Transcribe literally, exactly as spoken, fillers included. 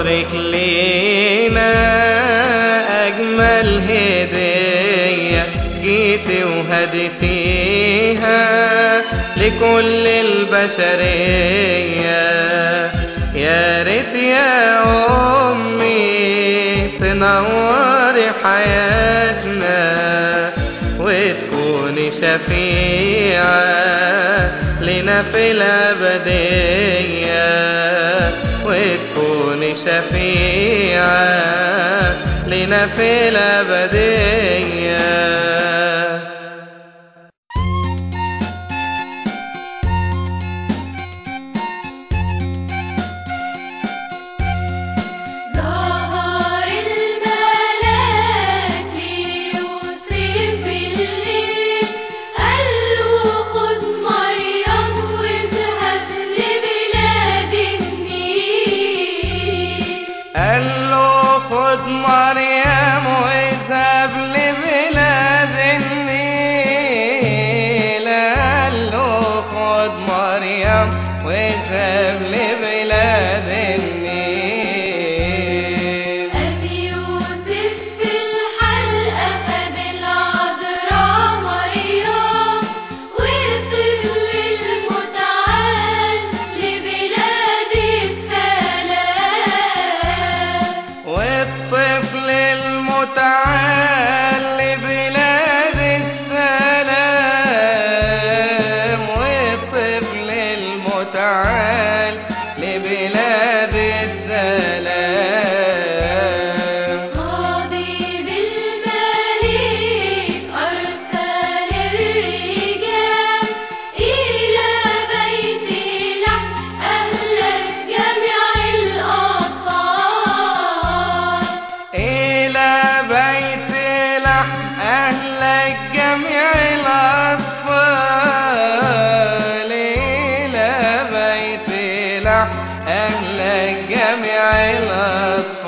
بارك لينا أجمل هدية جيتي وهديتيها لكل البشرية. يا ريت يا أمي تنوري حياتنا وتكوني شفيعة لنا في الأبدية، وتكوني شفيعة لنا في الأبدية. قال له خد مريم واذهب لبلاد النيل، قال له خد مريم واذهب لبلاد النيل. أبي يوسف في الحلقة خد العذراء مريم والطفل المتعال لبلاد السلام، والطفل المتعال لبلاد السلام، والطفل المتعال لبلاد السلام. قاضي بالملك أرسل الرجال إلى بيت لحم أهلك جميع الأطفال، إلى بيت لحم أهلك جميع الأطفال، إلى بيت لحم أهلك جميع الأطفال.